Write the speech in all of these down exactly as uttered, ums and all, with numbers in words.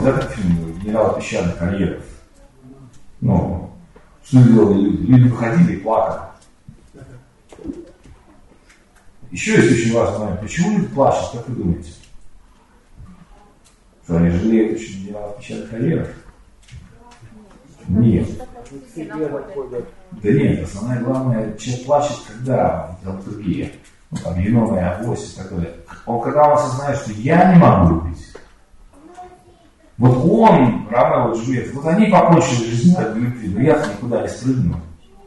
да, этот фильм «Генерал песчаных карьеров». Ну, что делали люди? Люди выходили и плакали. Еще есть очень важный момент. Почему люди плачут, как вы думаете? Что они жалеют очень генералов песчаных карьеров? Нет. Да нет, основное главное, человек плачет, когда драматургия, ну, там, юнона, авось и так далее. Он, когда он осознает, что я не могу любить. Вот он, Ромео и Джульетта, вот они покончили жизнь от любви, но я-то никуда не спрыгну.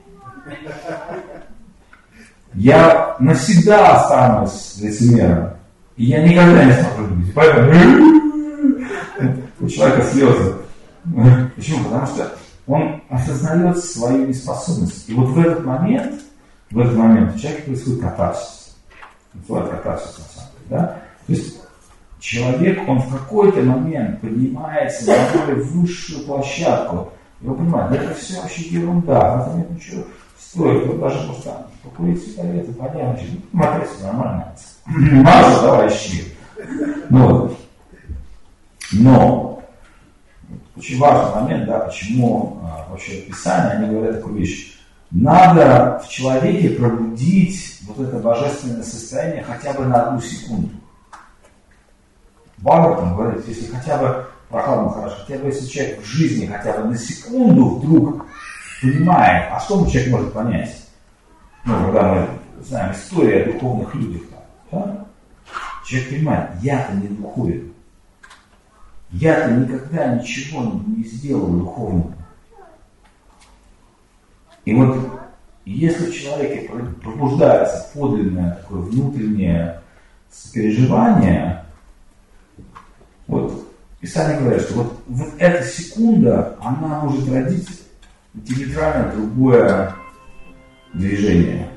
Я навсегда останусь лицемером, и я никогда не смогу любить. Поэтому у человека слезы. Почему? Потому что он осознает свою неспособность. И вот в этот момент, в этот момент у человека происходит катарсис. Происходит катарсис, на самом деле, да? То есть человек, он в какой-то момент поднимается на более высшую площадку. И он понимает, да это все вообще ерунда, это нет ничего стоит. Вот даже просто покурить сигареты, понятно, ну, смотрите, нормально. Маша, товарищи. Ну, но очень важный момент, да, почему а, вообще в Писании они говорят такую вещь. Надо в человеке пробудить вот это божественное состояние хотя бы на одну секунду. Бхагаватам говорит, если хотя бы, прохладно хорошо, хотя бы если человек в жизни хотя бы на секунду вдруг понимает, а что человек может понять? Ну, когда мы знаем историю о духовных людях, да? Человек понимает, я-то не духовен. Я-то никогда ничего не сделал духовного. И вот если в человеке пробуждается подлинное такое внутреннее сопереживание, вот Писание говорит, что вот, вот эта секунда, она может родить диаметрально другое движение.